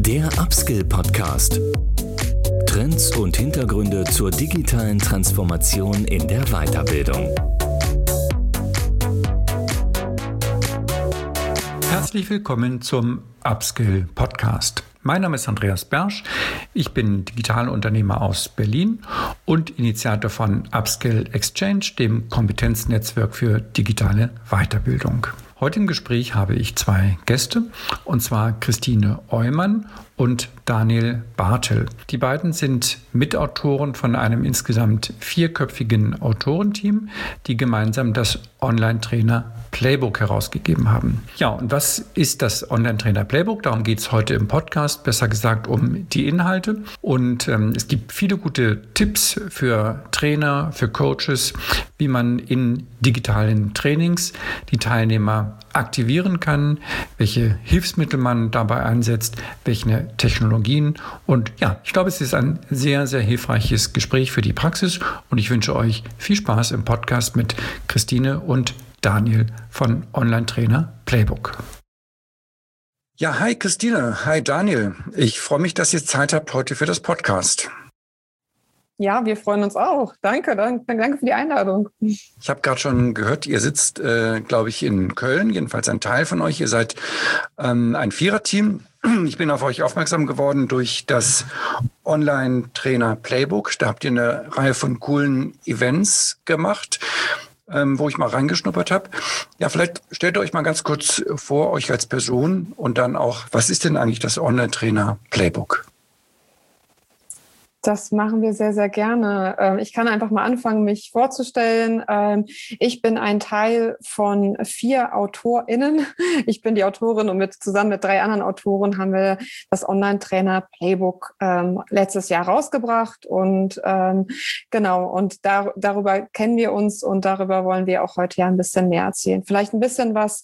Der Upskill-Podcast. Trends und Hintergründe zur digitalen Transformation in der Weiterbildung. Herzlich willkommen zum Upskill-Podcast. Mein Name ist Andreas Bersch, ich bin Digitalunternehmer aus Berlin und Initiator von Upskill Exchange, dem Kompetenznetzwerk für digitale Weiterbildung. Heute im Gespräch habe ich zwei Gäste, und zwar Christine Eumann und Daniel Bartel. Die beiden sind Mitautoren von einem insgesamt 4-köpfigen Autorenteam, die gemeinsam das Online-Trainer Playbook herausgegeben haben. Ja, und was ist das Online-Trainer Playbook? Darum geht es heute im Podcast, besser gesagt um die Inhalte. Und es gibt viele gute Tipps für Trainer, für Coaches, wie man in digitalen Trainings die Teilnehmer aktivieren kann, welche Hilfsmittel man dabei einsetzt, welche Technologien. Und ja, ich glaube, es ist ein sehr, sehr hilfreiches Gespräch für die Praxis und ich wünsche euch viel Spaß im Podcast mit Christine und Daniel von Online-Trainer Playbook. Ja, hi Christine, hi Daniel. Ich freue mich, dass ihr Zeit habt heute für das Podcast. Ja, wir freuen uns auch. Danke für die Einladung. Ich habe gerade schon gehört, ihr sitzt, glaube ich, in Köln, jedenfalls ein Teil von euch. Ihr seid ein Viererteam. Ich bin auf euch aufmerksam geworden durch das Online-Trainer Playbook. Da habt ihr eine Reihe von coolen Events gemacht, wo ich mal reingeschnuppert habe. Ja, vielleicht stellt ihr euch mal ganz kurz vor, euch als Person und dann auch, was ist denn eigentlich das Online-Trainer Playbook? Das machen wir sehr, sehr gerne. Ich kann einfach mal anfangen, mich vorzustellen. Ich bin ein Teil von 4 AutorInnen. Ich bin die Autorin und zusammen mit 3 anderen Autoren haben wir das Online-Trainer Playbook letztes Jahr rausgebracht. Und genau, und darüber kennen wir uns und darüber wollen wir auch heute ja ein bisschen mehr erzählen. Vielleicht ein bisschen was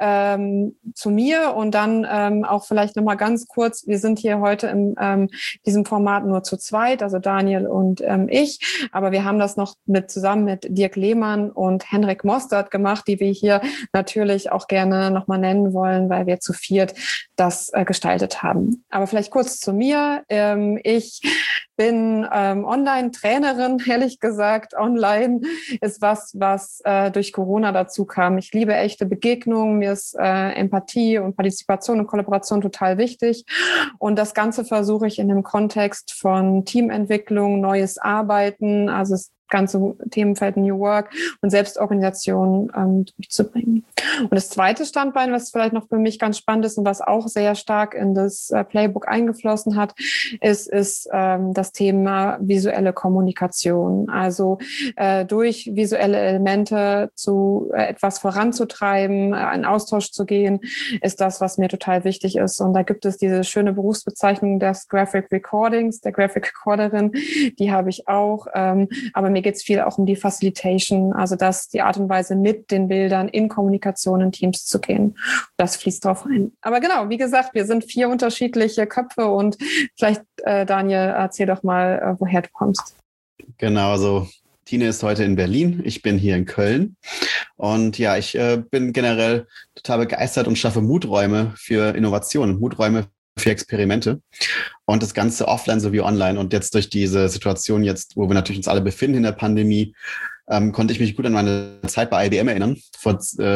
zu mir und dann auch vielleicht nochmal ganz kurz, wir sind hier heute in diesem Format nur zu zweit, also Daniel und ich. Aber wir haben das noch zusammen mit Dirk Lehmann und Henrik Mostert gemacht, die wir hier natürlich auch gerne nochmal nennen wollen, weil wir zu 4 das gestaltet haben. Aber vielleicht kurz zu mir. Ich bin Online-Trainerin, ehrlich gesagt. Online ist was durch Corona dazu kam. Ich liebe echte Begegnungen. Mir ist Empathie und Partizipation und Kollaboration total wichtig. Und das Ganze versuche ich in dem Kontext von Teamentwicklung, neues Arbeiten, also das ganze Themenfeld New Work und Selbstorganisation durchzubringen. Und das zweite Standbein, was vielleicht noch für mich ganz spannend ist und was auch sehr stark in das Playbook eingeflossen hat, ist das Thema visuelle Kommunikation. Also durch visuelle Elemente zu etwas voranzutreiben, einen Austausch zu gehen, ist das, was mir total wichtig ist. Und da gibt es diese schöne Berufsbezeichnung des Graphic Recordings, der Graphic Recorderin, die habe ich auch. Aber mir geht es viel auch um die Facilitation, also die Art und Weise, mit den Bildern in Kommunikation in Teams zu gehen. Das fließt drauf ein. Aber genau, wie gesagt, wir sind 4 unterschiedliche Köpfe und vielleicht, Daniel, erzähl doch mal, woher du kommst. Genau, also Tine ist heute in Berlin, ich bin hier in Köln und ja, ich bin generell total begeistert und schaffe Muträume für Innovationen, Muträume für Experimente und das Ganze offline sowie online. Und jetzt durch diese Situation jetzt, wo wir natürlich uns alle befinden in der Pandemie, konnte ich mich gut an meine Zeit bei IBM erinnern. Vor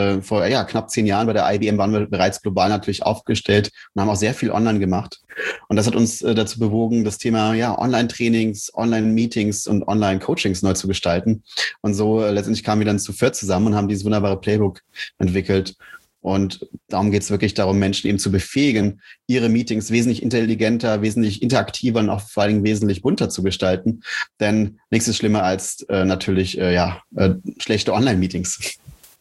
knapp 10 Jahren bei der IBM waren wir bereits global natürlich aufgestellt und haben auch sehr viel online gemacht. Und das hat uns dazu bewogen, das Thema Online-Trainings, Online-Meetings und Online-Coachings neu zu gestalten. Und so letztendlich kamen wir dann zu 4 zusammen und haben dieses wunderbare Playbook entwickelt. Und darum geht es wirklich darum, Menschen eben zu befähigen, ihre Meetings wesentlich intelligenter, wesentlich interaktiver und auch vor allem wesentlich bunter zu gestalten. Denn nichts ist schlimmer als schlechte Online-Meetings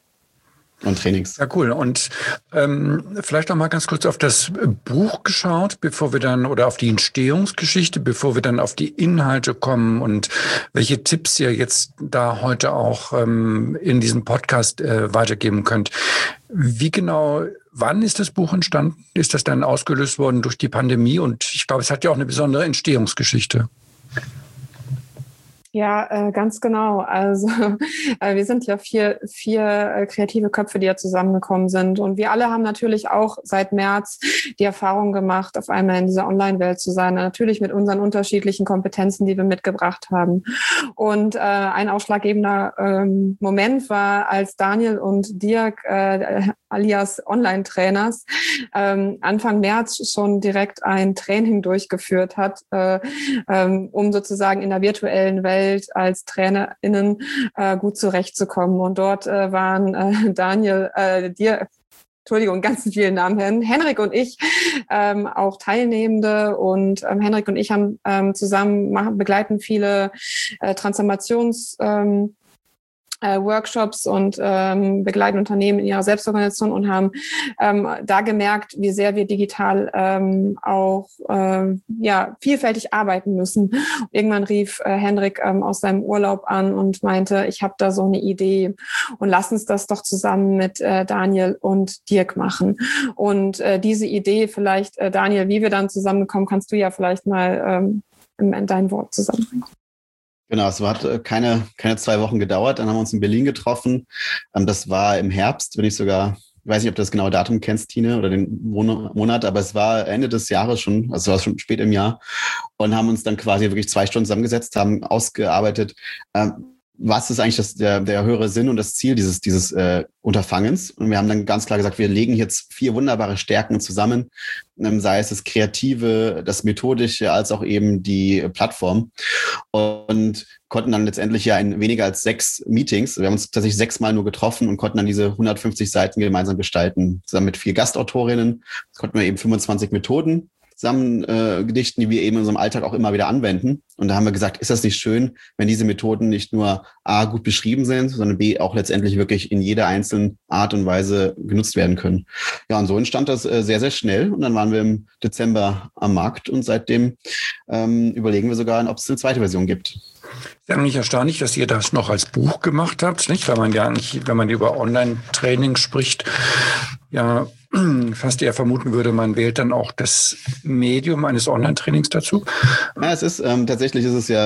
und Trainings. Ja, cool. Und vielleicht noch mal ganz kurz auf das Buch geschaut, oder auf die Entstehungsgeschichte, bevor wir dann auf die Inhalte kommen und welche Tipps ihr jetzt da heute auch in diesem Podcast weitergeben könnt. Wie genau, wann ist das Buch entstanden? Ist das dann ausgelöst worden durch die Pandemie? Und ich glaube, es hat ja auch eine besondere Entstehungsgeschichte. Ja, ganz genau. Also wir sind ja vier kreative Köpfe, die ja zusammengekommen sind. Und wir alle haben natürlich auch seit März die Erfahrung gemacht, auf einmal in dieser Online-Welt zu sein. Natürlich mit unseren unterschiedlichen Kompetenzen, die wir mitgebracht haben. Und ein ausschlaggebender Moment war, als Daniel und Dirk alias Online-Trainers Anfang März schon direkt ein Training durchgeführt hat, um sozusagen in der virtuellen Welt als TrainerInnen gut zurechtzukommen. Und dort waren Daniel, ganz vielen Namen, Henrik und ich auch Teilnehmende. Und Henrik und ich haben begleiten viele Transformations- Workshops und begleiten Unternehmen in ihrer Selbstorganisation und haben da gemerkt, wie sehr wir digital auch vielfältig arbeiten müssen. Irgendwann rief Henrik aus seinem Urlaub an und meinte, ich habe da so eine Idee und lass uns das doch zusammen mit Daniel und Dirk machen. Und diese Idee vielleicht, Daniel, wie wir dann zusammenkommen, kannst du ja vielleicht mal in dein Wort zusammenbringen. Genau, es hat keine 2 Wochen gedauert. Dann haben wir uns in Berlin getroffen. Das war im Herbst, ich weiß nicht, ob du das genaue Datum kennst, Tine, oder den Monat, aber es war Ende des Jahres schon, also es war schon spät im Jahr, und haben uns dann quasi wirklich 2 Stunden zusammengesetzt, haben ausgearbeitet, was ist eigentlich der höhere Sinn und das Ziel dieses Unterfangens. Und wir haben dann ganz klar gesagt, wir legen jetzt 4 wunderbare Stärken zusammen, sei es das Kreative, das Methodische, als auch eben die Plattform. Und konnten dann letztendlich ja in weniger als 6 Meetings, wir haben uns tatsächlich 6 Mal nur getroffen und konnten dann diese 150 Seiten gemeinsam gestalten. Zusammen mit 4 Gastautorinnen konnten wir eben 25 Methoden zusammen gedichten, die wir eben in unserem Alltag auch immer wieder anwenden. Und da haben wir gesagt, ist das nicht schön, wenn diese Methoden nicht nur A, gut beschrieben sind, sondern B, auch letztendlich wirklich in jeder einzelnen Art und Weise genutzt werden können. Ja, und so entstand das sehr, sehr schnell. Und dann waren wir im Dezember am Markt und seitdem überlegen wir sogar, ob es eine zweite Version gibt. Ist ja nicht erstaunlich, dass ihr das noch als Buch gemacht habt, nicht? Weil man ja eigentlich, wenn man über Online-Training spricht, ja fast eher vermuten würde, man wählt dann auch das Medium eines Online-Trainings dazu. Ja, es ist tatsächlich ist es ja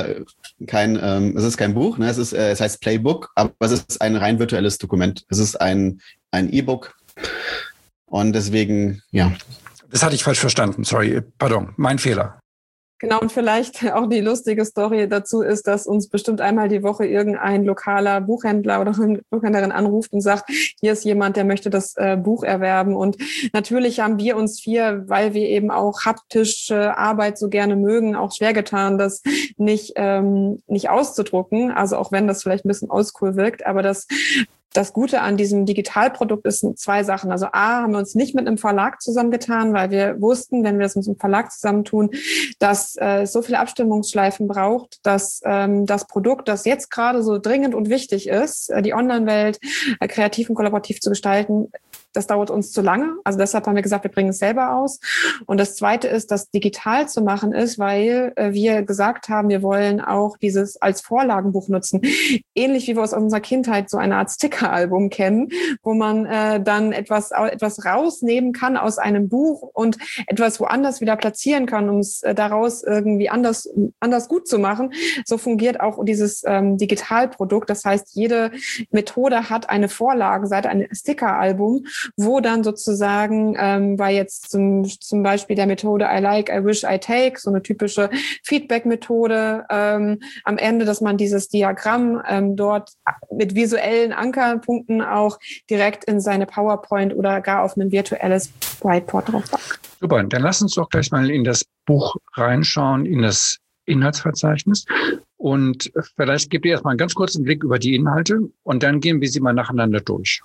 kein Buch, ne? Es heißt Playbook, aber es ist ein rein virtuelles Dokument. Es ist ein E-Book und deswegen, ja. Das hatte ich falsch verstanden, sorry, pardon, mein Fehler. Genau, und vielleicht auch die lustige Story dazu ist, dass uns bestimmt einmal die Woche irgendein lokaler Buchhändler oder eine Buchhändlerin anruft und sagt, hier ist jemand, der möchte das Buch erwerben. Und natürlich haben wir uns 4, weil wir eben auch haptische Arbeit so gerne mögen, auch schwer getan, das nicht auszudrucken. Also auch wenn das vielleicht ein bisschen oldschool wirkt, aber das Gute an diesem Digitalprodukt ist 2 Sachen. Also A, haben wir uns nicht mit einem Verlag zusammengetan, weil wir wussten, wenn wir das mit einem Verlag zusammentun, dass es so viele Abstimmungsschleifen braucht, dass das Produkt, das jetzt gerade so dringend und wichtig ist, die Online-Welt kreativ und kollaborativ zu gestalten, das dauert uns zu lange. Also deshalb haben wir gesagt, wir bringen es selber aus. Und das Zweite ist, dass digital zu machen ist, weil wir gesagt haben, wir wollen auch dieses als Vorlagenbuch nutzen. Ähnlich wie wir aus unserer Kindheit so eine Art Sticker-Album kennen, wo man dann etwas rausnehmen kann aus einem Buch und etwas woanders wieder platzieren kann, um es daraus irgendwie anders gut zu machen. So fungiert auch dieses Digitalprodukt. Das heißt, jede Methode hat eine Vorlagenseite, ein Sticker-Album, wo dann sozusagen bei jetzt zum Beispiel der Methode I like, I wish, I take, so eine typische Feedback-Methode am Ende, dass man dieses Diagramm dort mit visuellen Ankerpunkten auch direkt in seine PowerPoint oder gar auf ein virtuelles Whiteboard drauf packt. Super, dann lass uns doch gleich mal in das Buch reinschauen, in das Inhaltsverzeichnis. Und vielleicht gebt ihr erstmal einen ganz kurzen Blick über die Inhalte und dann gehen wir sie mal nacheinander durch.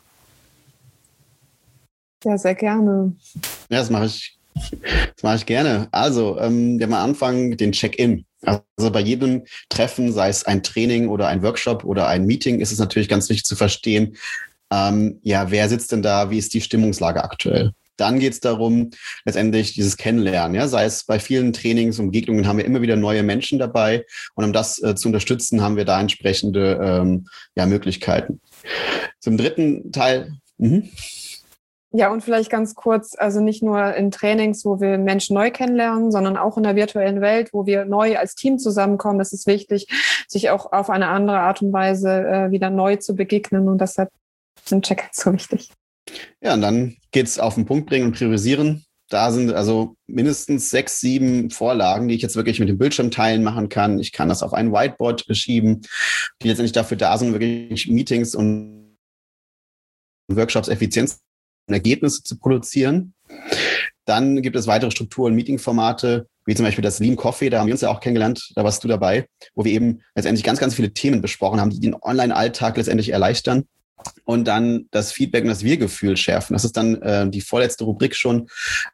Ja, sehr gerne. Ja, das mache ich gerne. Also, wir haben am Anfang den Check-in. Also bei jedem Treffen, sei es ein Training oder ein Workshop oder ein Meeting, ist es natürlich ganz wichtig zu verstehen, wer sitzt denn da, wie ist die Stimmungslage aktuell? Dann geht es darum, letztendlich dieses Kennenlernen. Ja? Sei es bei vielen Trainings und Begegnungen haben wir immer wieder neue Menschen dabei. Und um das zu unterstützen, haben wir da entsprechende Möglichkeiten. Zum dritten Teil. Ja, und vielleicht ganz kurz, also nicht nur in Trainings, wo wir Menschen neu kennenlernen, sondern auch in der virtuellen Welt, wo wir neu als Team zusammenkommen. Es ist wichtig, sich auch auf eine andere Art und Weise wieder neu zu begegnen. Und deshalb sind Check-ins so wichtig. Ja, und dann geht's auf den Punkt bringen und priorisieren. Da sind also mindestens 6, 7 Vorlagen, die ich jetzt wirklich mit dem Bildschirm teilen machen kann. Ich kann das auf ein Whiteboard schieben, die letztendlich dafür da sind, wirklich Meetings und Workshops Effizienz und Ergebnisse zu produzieren. Dann gibt es weitere Strukturen, Meetingformate, wie zum Beispiel das Lean Coffee, da haben wir uns ja auch kennengelernt, da warst du dabei, wo wir eben letztendlich ganz, ganz viele Themen besprochen haben, die den Online-Alltag letztendlich erleichtern. Und dann das Feedback und das Wir-Gefühl schärfen. Das ist dann die vorletzte Rubrik schon.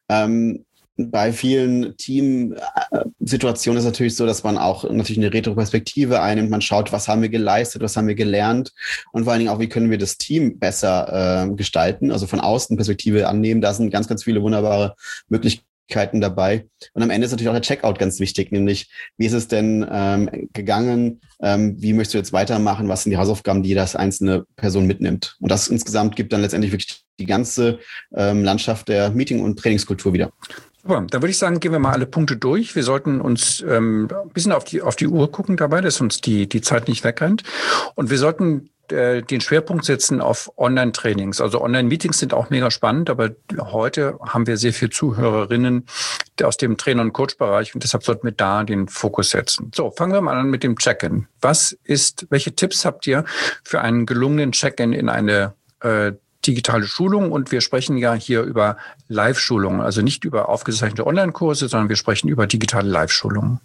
Bei vielen Teamsituationen ist es natürlich so, dass man auch natürlich eine Retroperspektive einnimmt. Man schaut, was haben wir geleistet, was haben wir gelernt und vor allen Dingen auch, wie können wir das Team besser gestalten, also von außen Perspektive annehmen. Da sind ganz, ganz viele wunderbare Möglichkeiten dabei. Und am Ende ist natürlich auch der Checkout ganz wichtig, nämlich wie ist es denn gegangen, wie möchtest du jetzt weitermachen, was sind die Hausaufgaben, die das einzelne Person mitnimmt. Und das insgesamt gibt dann letztendlich wirklich die ganze Landschaft der Meeting- und Trainingskultur wieder. Super, dann würde ich sagen, gehen wir mal alle Punkte durch. Wir sollten uns ein bisschen auf die Uhr gucken dabei, dass uns die Zeit nicht wegrennt. Und wir sollten den Schwerpunkt setzen auf Online-Trainings. Also Online-Meetings sind auch mega spannend, aber heute haben wir sehr viele Zuhörerinnen aus dem Trainer- und Coach-Bereich und deshalb sollten wir da den Fokus setzen. So, fangen wir mal an mit dem Check-in. Welche Tipps habt ihr für einen gelungenen Check-in in eine digitale Schulung? Und wir sprechen ja hier über Live-Schulungen, also nicht über aufgezeichnete Online-Kurse, sondern wir sprechen über digitale Live-Schulungen.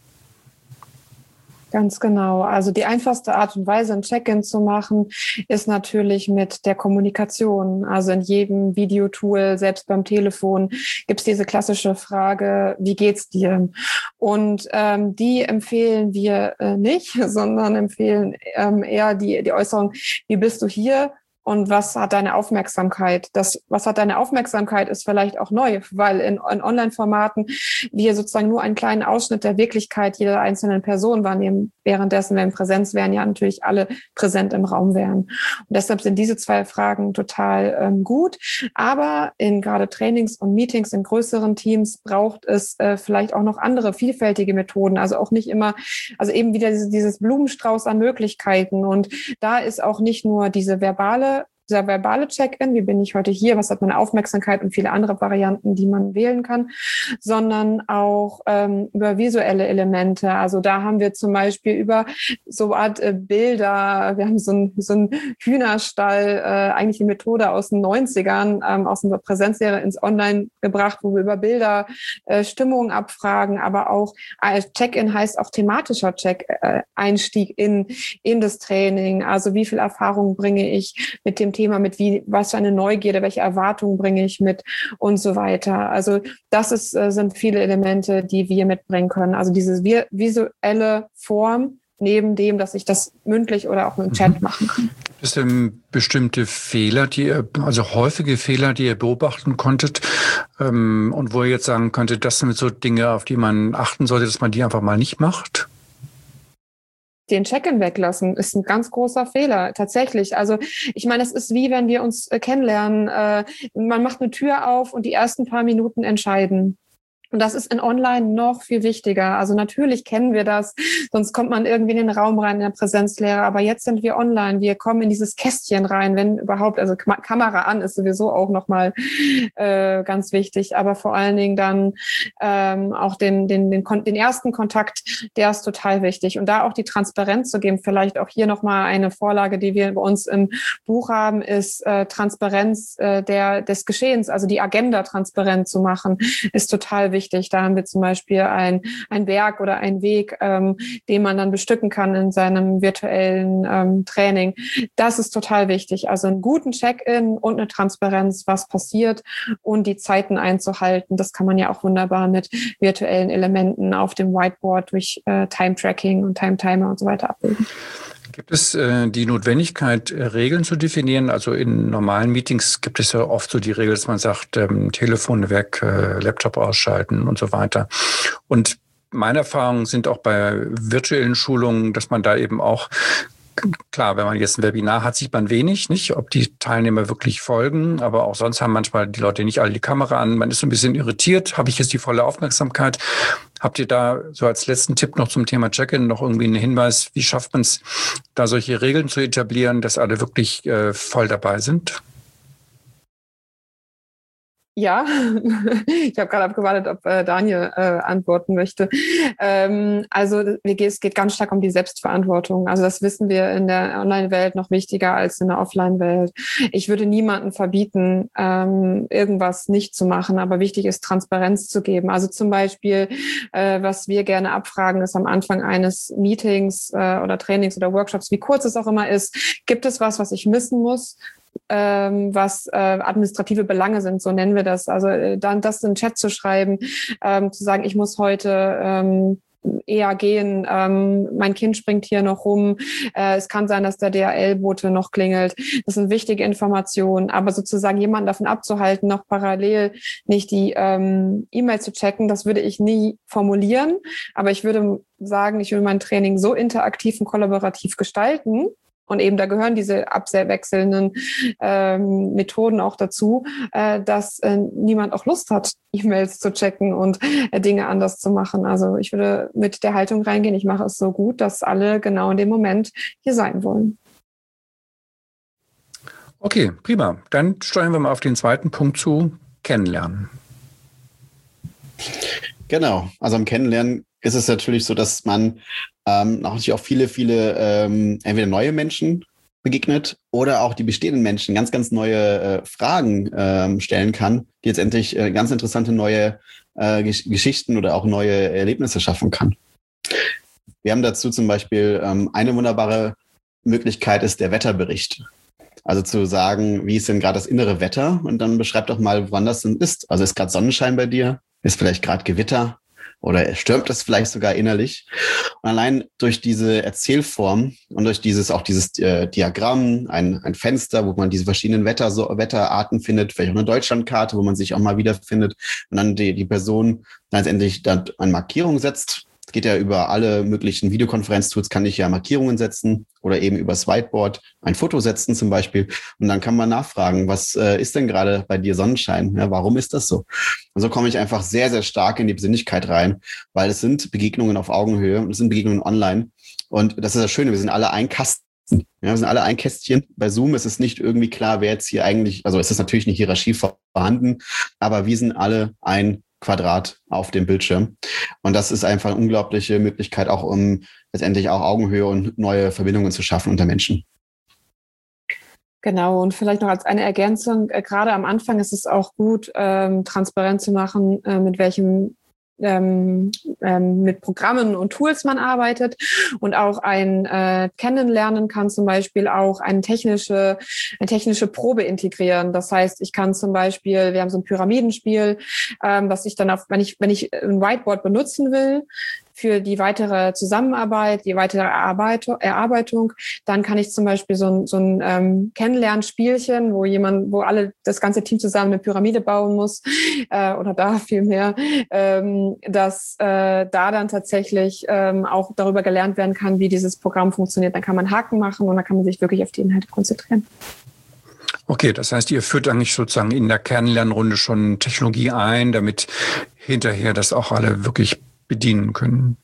Ganz genau. Also die einfachste Art und Weise, ein Check-in zu machen, ist natürlich mit der Kommunikation. Also in jedem Videotool, selbst beim Telefon, gibt es diese klassische Frage, wie geht's dir? Und die empfehlen wir nicht, sondern empfehlen eher die Äußerung, wie bist du hier? Und was hat deine Aufmerksamkeit? Was hat deine Aufmerksamkeit ist vielleicht auch neu, weil in Online-Formaten wir sozusagen nur einen kleinen Ausschnitt der Wirklichkeit jeder einzelnen Person wahrnehmen. Währenddessen, wenn Präsenz wären, ja natürlich alle präsent im Raum wären. Und deshalb sind diese 2 Fragen total gut. Aber in gerade Trainings und Meetings in größeren Teams braucht es vielleicht auch noch andere vielfältige Methoden. Also auch nicht immer, also eben wieder dieses Blumenstrauß an Möglichkeiten. Und da ist auch nicht nur dieser verbale Check-in, wie bin ich heute hier, was hat meine Aufmerksamkeit und viele andere Varianten, die man wählen kann, sondern auch über visuelle Elemente. Also da haben wir zum Beispiel über so Art Bilder, wir haben so einen Hühnerstall, eigentlich die Methode aus den 90ern, aus unserer Präsenzlehre ins Online gebracht, wo wir über Bilder Stimmung abfragen, aber auch Check-in heißt auch thematischer Einstieg in das Training. Also wie viel Erfahrung bringe ich mit dem Thema, was für eine Neugierde, welche Erwartungen bringe ich mit und so weiter. Also das sind viele Elemente, die wir mitbringen können. Also diese visuelle Form neben dem, dass ich das mündlich oder auch im Chat machen kann. Gibt es denn bestimmte Fehler, also häufige Fehler, die ihr beobachten konntet und wo ihr jetzt sagen könntet, das sind so Dinge, auf die man achten sollte, dass man die einfach mal nicht macht? Den Check-in weglassen ist ein ganz großer Fehler, tatsächlich. Also ich meine, es ist wie, wenn wir uns kennenlernen. Man macht eine Tür auf und die ersten paar Minuten entscheiden. Und das ist in Online noch viel wichtiger. Also natürlich kennen wir das, sonst kommt man irgendwie in den Raum rein in der Präsenzlehre. Aber jetzt sind wir online. Wir kommen in dieses Kästchen rein, wenn überhaupt. Also Kamera an ist sowieso auch nochmal ganz wichtig. Aber vor allen Dingen dann auch den ersten Kontakt, der ist total wichtig. Und da auch die Transparenz zu geben, vielleicht auch hier nochmal eine Vorlage, die wir bei uns im Buch haben, ist Transparenz des Geschehens, also die Agenda transparent zu machen, ist total wichtig. Da haben wir zum Beispiel ein Werk oder einen Weg, den man dann bestücken kann in seinem virtuellen Training. Das ist total wichtig. Also einen guten Check-in und eine Transparenz, was passiert und die Zeiten einzuhalten. Das kann man ja auch wunderbar mit virtuellen Elementen auf dem Whiteboard durch Time-Tracking und Time-Timer und so weiter abbilden. Gibt es die Notwendigkeit, Regeln zu definieren? Also in normalen Meetings gibt es ja oft so die Regel, dass man sagt, Telefon weg, Laptop ausschalten und so weiter. Und meine Erfahrungen sind auch bei virtuellen Schulungen, dass man da eben auch klar, wenn man jetzt ein Webinar hat, sieht man wenig, nicht, ob die Teilnehmer wirklich folgen, aber auch sonst haben manchmal die Leute nicht alle die Kamera an. Man ist so ein bisschen irritiert. Habe ich jetzt die volle Aufmerksamkeit? Habt ihr da so als letzten Tipp noch zum Thema Check-in noch irgendwie einen Hinweis, wie schafft man es, da solche Regeln zu etablieren, dass alle wirklich voll dabei sind? Ja, ich habe gerade abgewartet, ob Daniel antworten möchte. Es geht ganz stark um die Selbstverantwortung. Also das wissen wir in der Online-Welt noch wichtiger als in der Offline-Welt. Ich würde niemandem verbieten, irgendwas nicht zu machen, aber wichtig ist, Transparenz zu geben. Also zum Beispiel, was wir gerne abfragen, ist am Anfang eines Meetings oder Trainings oder Workshops, wie kurz es auch immer ist, gibt es was ich missen muss? Was administrative Belange sind, so nennen wir das. Also dann das in den Chat zu schreiben, zu sagen, ich muss heute eher gehen, mein Kind springt hier noch rum, es kann sein, dass der DHL-Bote noch klingelt. Das sind wichtige Informationen, aber sozusagen jemanden davon abzuhalten, noch parallel nicht die E-Mail zu checken, das würde ich nie formulieren, aber ich würde sagen, ich will mein Training so interaktiv und kollaborativ gestalten. Und eben da gehören diese abwechselnden Methoden auch dazu, dass niemand auch Lust hat, E-Mails zu checken und Dinge anders zu machen. Also ich würde mit der Haltung reingehen, ich mache es so gut, dass alle genau in dem Moment hier sein wollen. Okay, prima. Dann steuern wir mal auf den zweiten Punkt zu, Kennenlernen. Genau, also am Kennenlernen ist es natürlich so, dass man natürlich auch viele entweder neue Menschen begegnet oder auch die bestehenden Menschen ganz, ganz neue Fragen stellen kann, die jetzt endlich ganz interessante neue Geschichten oder auch neue Erlebnisse schaffen kann. Wir haben dazu zum Beispiel eine wunderbare Möglichkeit ist der Wetterbericht. Also zu sagen, wie ist denn gerade das innere Wetter? Und dann beschreib doch mal, wann das denn ist. Also ist gerade Sonnenschein bei dir? Ist vielleicht gerade Gewitter? Oder stürmt es vielleicht sogar innerlich? Und allein durch diese Erzählform und durch dieses Diagramm, ein Fenster, wo man diese verschiedenen Wetterarten findet, vielleicht auch eine Deutschlandkarte, wo man sich auch mal wiederfindet und dann die Person letztendlich dann eine Markierung setzt. Es geht ja über alle möglichen Videokonferenztools, kann ich ja Markierungen setzen oder eben übers Whiteboard ein Foto setzen zum Beispiel. Und dann kann man nachfragen, was ist denn gerade bei dir Sonnenschein? Ja, warum ist das so? Und so komme ich einfach sehr, sehr stark in die Besinnlichkeit rein, weil es sind Begegnungen auf Augenhöhe und es sind Begegnungen online. Und das ist das Schöne, wir sind alle ein Kasten. Ja, wir sind alle ein Kästchen. Bei Zoom ist es nicht irgendwie klar, wer jetzt hier eigentlich, also es ist natürlich eine Hierarchie vorhanden, aber wir sind alle ein Quadrat auf dem Bildschirm. Und das ist einfach eine unglaubliche Möglichkeit, auch um letztendlich auch Augenhöhe und neue Verbindungen zu schaffen unter Menschen. Genau, und vielleicht noch als eine Ergänzung, gerade am Anfang ist es auch gut, transparent zu machen, mit welchem mit Programmen und Tools man arbeitet und auch ein Kennenlernen kann zum Beispiel auch eine technische Probe integrieren. Das heißt, ich kann zum Beispiel, wir haben so ein Pyramidenspiel, was ich dann wenn ich ein Whiteboard benutzen will, für die weitere Zusammenarbeit, die weitere Erarbeitung, dann kann ich zum Beispiel so ein Kennenlernspielchen, wo alle das ganze Team zusammen eine Pyramide bauen muss oder da vielmehr, dass da dann tatsächlich auch darüber gelernt werden kann, wie dieses Programm funktioniert. Dann kann man Haken machen und dann kann man sich wirklich auf die Inhalte konzentrieren. Okay, das heißt, ihr führt eigentlich sozusagen in der Kennenlernrunde schon Technologie ein, damit hinterher das auch alle wirklich bedienen können.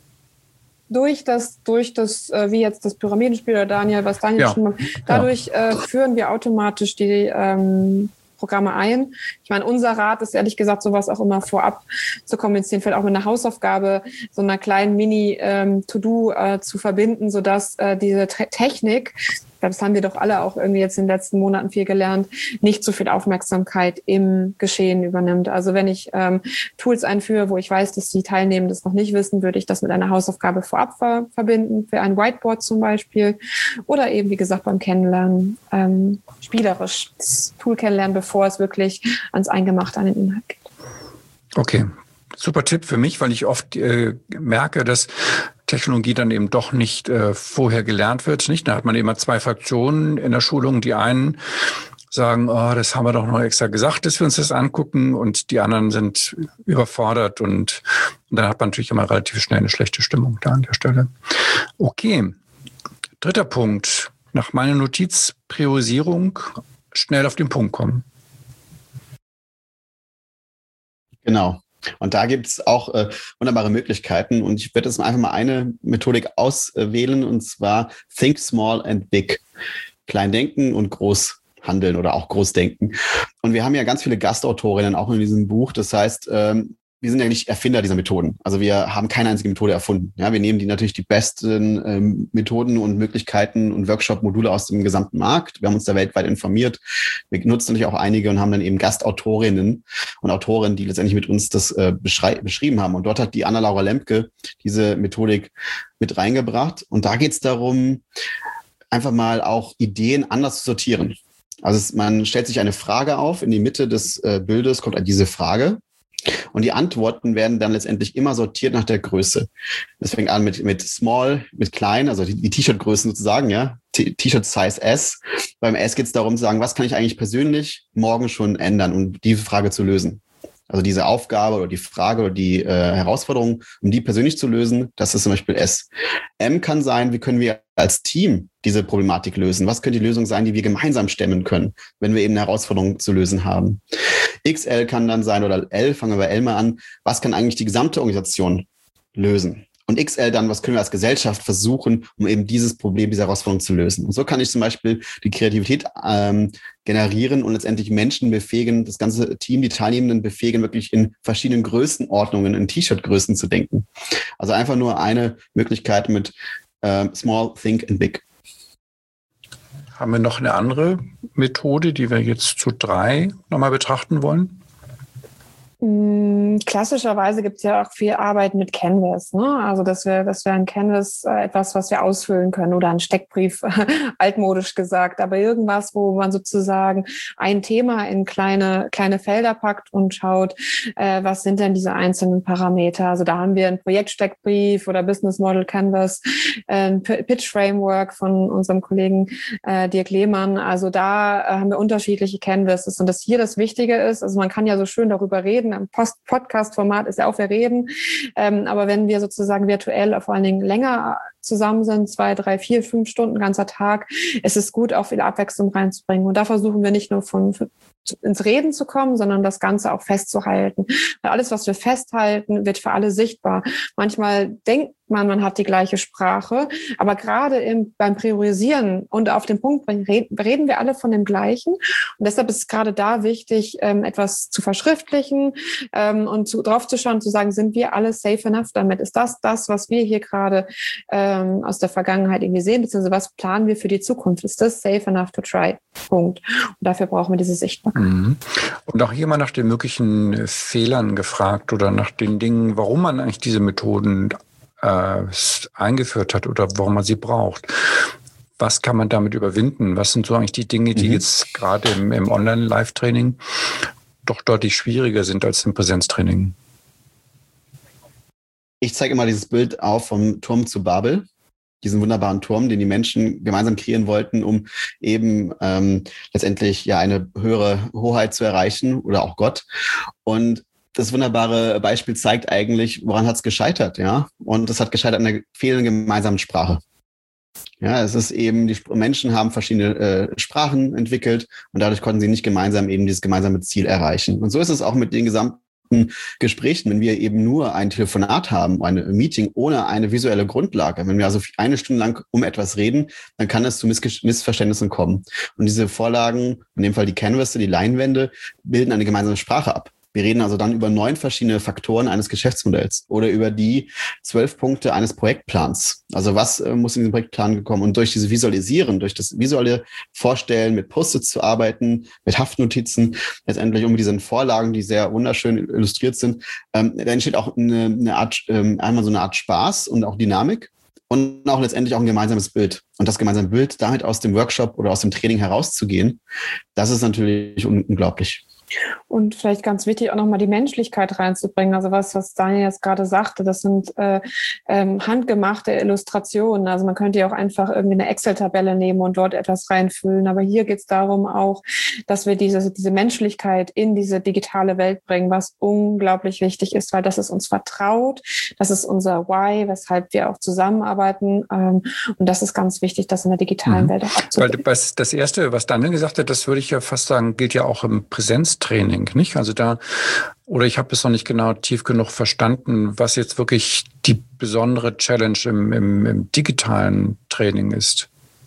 Durch das, wie jetzt das Pyramidenspiel oder Daniel, was Daniel schon mal, dadurch führen wir automatisch die Programme ein. Ich meine, unser Rat ist ehrlich gesagt, sowas auch immer vorab zu kommunizieren, vielleicht auch mit einer Hausaufgabe, so einer kleinen Mini-To-Do zu verbinden, sodass diese Technik, das haben wir doch alle auch irgendwie jetzt in den letzten Monaten viel gelernt, nicht so viel Aufmerksamkeit im Geschehen übernimmt. Also wenn ich Tools einführe, wo ich weiß, dass die Teilnehmenden das noch nicht wissen, würde ich das mit einer Hausaufgabe vorab verbinden, für ein Whiteboard zum Beispiel. Oder eben, wie gesagt, beim Kennenlernen spielerisch das Tool kennenlernen, bevor es wirklich ans Eingemachte an den Inhalt geht. Okay. Super Tipp für mich, weil ich oft merke, dass Technologie dann eben doch nicht vorher gelernt wird. Nicht? Da hat man immer zwei Fraktionen in der Schulung. Die einen sagen, oh, das haben wir doch noch extra gesagt, dass wir uns das angucken. Und die anderen sind überfordert. Und dann hat man natürlich immer relativ schnell eine schlechte Stimmung da an der Stelle. Okay. Dritter Punkt. Nach meiner Notiz Priorisierung, schnell auf den Punkt kommen. Genau. Und da gibt es auch wunderbare Möglichkeiten. Und ich werde jetzt einfach mal eine Methodik auswählen, und zwar Think Small and Big. Klein denken und groß handeln oder auch groß denken. Und wir haben ja ganz viele Gastautorinnen auch in diesem Buch. Das heißt, wir sind ja nicht Erfinder dieser Methoden. Also wir haben keine einzige Methode erfunden. Ja, wir nehmen natürlich die besten Methoden und Möglichkeiten und Workshop-Module aus dem gesamten Markt. Wir haben uns da weltweit informiert. Wir nutzen natürlich auch einige und haben dann eben Gastautorinnen und Autoren, die letztendlich mit uns das beschrieben haben. Und dort hat die Anna-Laura Lempke diese Methodik mit reingebracht. Und da geht es darum, einfach mal auch Ideen anders zu sortieren. Also man stellt sich eine Frage auf, in die Mitte des Bildes kommt diese Frage. Und die Antworten werden dann letztendlich immer sortiert nach der Größe. Das fängt an mit Small, mit Klein, also die T-Shirt-Größen sozusagen, ja. T-Shirt-Size S. Beim S geht es darum zu sagen, was kann ich eigentlich persönlich morgen schon ändern, um diese Frage zu lösen. Also diese Aufgabe oder die Frage oder die Herausforderung, um die persönlich zu lösen, das ist zum Beispiel S. M kann sein, wie können wir als Team diese Problematik lösen? Was könnte die Lösung sein, die wir gemeinsam stemmen können, wenn wir eben eine Herausforderung zu lösen haben? XL kann dann sein, oder L, fangen wir bei L mal an, was kann eigentlich die gesamte Organisation lösen? Und XL dann, was können wir als Gesellschaft versuchen, um eben dieses Problem, diese Herausforderung zu lösen? Und so kann ich zum Beispiel die Kreativität generieren und letztendlich Menschen befähigen, das ganze Team, die Teilnehmenden befähigen, wirklich in verschiedenen Größenordnungen, in T-Shirt-Größen zu denken. Also einfach nur eine Möglichkeit mit Small, Think and Big. Haben wir noch eine andere Methode, die wir jetzt zu 3 nochmal betrachten wollen? Klassischerweise gibt es ja auch viel Arbeit mit Canvas, ne? Also das wäre ein Canvas etwas, was wir ausfüllen können, oder ein Steckbrief, altmodisch gesagt, aber irgendwas, wo man sozusagen ein Thema in kleine Felder packt und schaut, was sind denn diese einzelnen Parameter. Also da haben wir einen Projektsteckbrief oder Business Model Canvas, ein Pitch Framework von unserem Kollegen Dirk Lehmann. Also da haben wir unterschiedliche Canvases, und das hier das Wichtige ist, also man kann ja so schön darüber reden, im Podcast-Format ist ja auch wir reden. Aber wenn wir sozusagen virtuell vor allen Dingen länger zusammen sind, 2, 3, 4, 5 Stunden, ganzer Tag, ist es gut, auch viel Abwechslung reinzubringen. Und da versuchen wir nicht nur ins Reden zu kommen, sondern das Ganze auch festzuhalten. Weil alles, was wir festhalten, wird für alle sichtbar. Manchmal denkt man hat die gleiche Sprache, aber gerade beim Priorisieren und auf den Punkt bringen, reden wir alle von dem Gleichen. Und deshalb ist es gerade da wichtig, etwas zu verschriftlichen und drauf zu schauen, zu sagen, sind wir alle safe enough damit? Ist das, was wir hier gerade aus der Vergangenheit irgendwie sehen, beziehungsweise was planen wir für die Zukunft? Ist das safe enough to try? Punkt. Und dafür brauchen wir diese Sichtbarkeit. Mhm. Und auch hier mal nach den möglichen Fehlern gefragt oder nach den Dingen, warum man eigentlich diese Methoden eingeführt hat oder warum man sie braucht. Was kann man damit überwinden? Was sind so eigentlich die Dinge, die jetzt gerade im Online-Live-Training doch deutlich schwieriger sind als im Präsenztraining? Ich zeige immer dieses Bild auf vom Turm zu Babel, diesen wunderbaren Turm, den die Menschen gemeinsam kreieren wollten, um eben letztendlich ja eine höhere Hoheit zu erreichen oder auch Gott. Und das wunderbare Beispiel zeigt eigentlich, woran hat es gescheitert, ja? Und es hat gescheitert an der fehlenden gemeinsamen Sprache. Ja, es ist eben, die Menschen haben verschiedene Sprachen entwickelt und dadurch konnten sie nicht gemeinsam eben dieses gemeinsame Ziel erreichen. Und so ist es auch mit den gesamten Gesprächen, wenn wir eben nur ein Telefonat haben, ein Meeting ohne eine visuelle Grundlage. Wenn wir also 1 Stunde lang um etwas reden, dann kann es zu Missverständnissen kommen. Und diese Vorlagen, in dem Fall die Canvas, die Leinwände, bilden eine gemeinsame Sprache ab. Wir reden also dann über 9 verschiedene Faktoren eines Geschäftsmodells oder über die 12 Punkte eines Projektplans. Also was muss in diesen Projektplan gekommen? Und durch diese Visualisieren, durch das visuelle Vorstellen, mit Post-its zu arbeiten, mit Haftnotizen, letztendlich um diesen Vorlagen, die sehr wunderschön illustriert sind, da entsteht auch eine Art, einmal so eine Art Spaß und auch Dynamik. Und auch letztendlich auch ein gemeinsames Bild. Und das gemeinsame Bild, damit aus dem Workshop oder aus dem Training herauszugehen, das ist natürlich unglaublich. Und vielleicht ganz wichtig, auch nochmal die Menschlichkeit reinzubringen. Also was Daniel jetzt gerade sagte, das sind handgemachte Illustrationen. Also man könnte ja auch einfach irgendwie eine Excel-Tabelle nehmen und dort etwas reinfüllen. Aber hier geht es darum auch, dass wir diese Menschlichkeit in diese digitale Welt bringen, was unglaublich wichtig ist, weil das ist uns vertraut. Das ist unser Why, weshalb wir auch zusammenarbeiten. Und das ist ganz wichtig, das in der digitalen Welt auch abzubilden. Weil das Erste, was Daniel gesagt hat, das würde ich ja fast sagen, gilt ja auch im Präsenztraining, nicht? Also oder ich habe es noch nicht genau tief genug verstanden, was jetzt wirklich die besondere Challenge im digitalen Training ist.